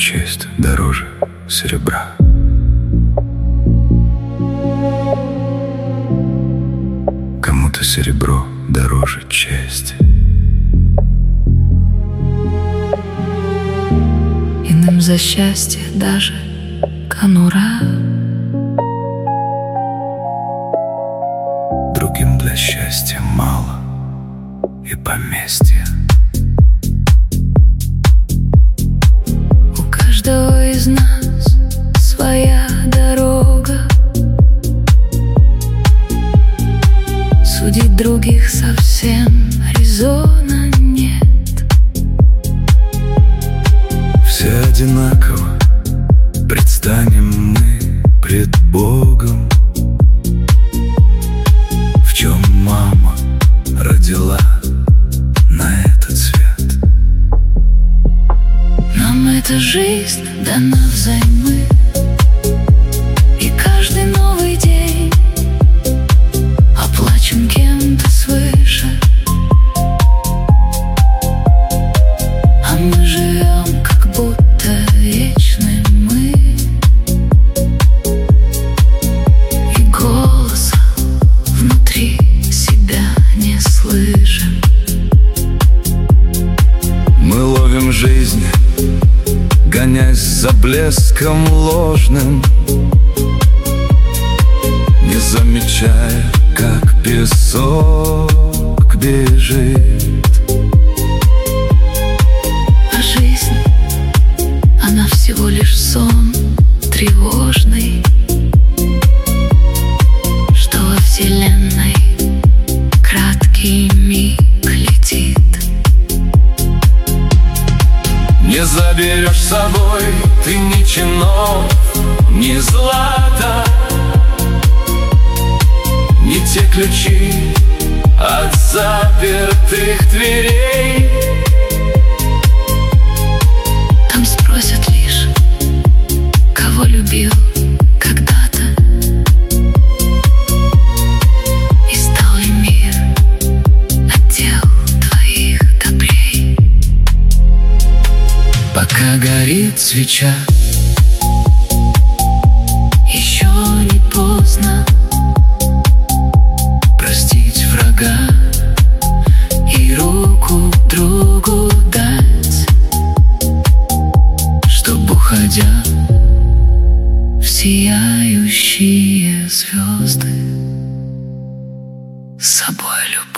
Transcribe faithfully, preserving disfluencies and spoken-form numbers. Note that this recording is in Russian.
честь дороже серебра. Кому-то серебро дороже чести. Иным за счастье даже конура, другим для счастья мало и поместья. У каждого из нас своя дорога, судить других совсем резона нет. Все одинаково предстанем мы пред Богом. В чем мама родила на этот свет? Нам эта жизнь дана взаймы, и каждый новый день оплачен кем-то свыше. А мы живем, как будто вечны мы, и голоса внутри себя не слышим. Мы ловим жизнь, гонясь за блеском ложным, не замечая, как песок бежит. А жизнь, она всего лишь сон тревожный, что во вселенной краткий миг летит. Не заберешь с собой ты ни чинов, ни злата, ни те ключи от запертых дверей. Там спросят лишь, кого любил когда-то, и стал ли мир от дел твоих добрей. Пока горит свеча, еще не поздно простить врага и руку другу дать, чтоб, уходя, в сияющие звезды с собой любить.